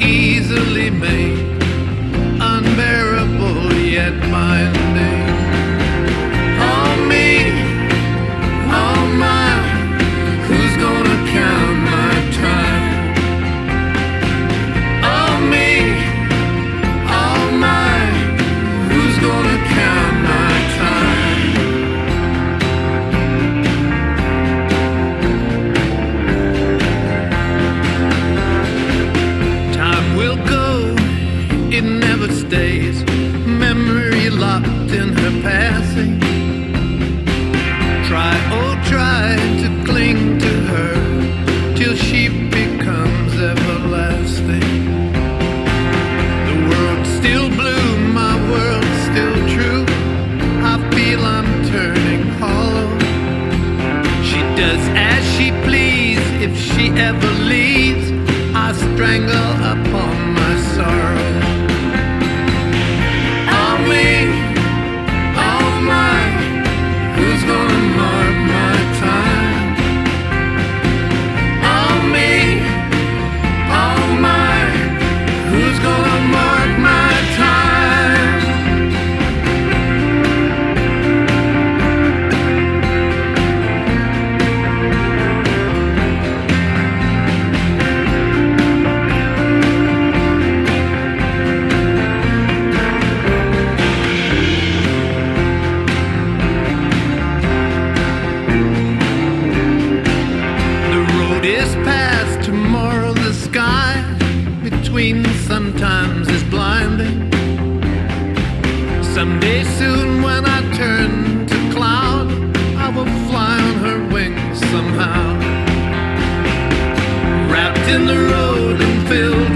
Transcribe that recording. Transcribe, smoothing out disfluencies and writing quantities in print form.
easily made, unbearable yet binding. Oh me, oh my, who's gonna count my time? Oh me, oh my, who's gonna count my time? Time will go, it never stays, memory locked in her passing. Try, oh try to cling to her till she becomes everlasting. The world's still blue, my world's still true. I feel I'm turning hollow. She does as she please. If she ever leaves, I strangle upon my sorrow. Oh me, oh my, who's gonna mark my time? Oh me, oh my, who's gonna mark my time? The road is past, tomorrow the sky between sometimes is blinding. Someday soon when I turn to cloud, I will fly on her wings somehow. Wrapped in the road and filled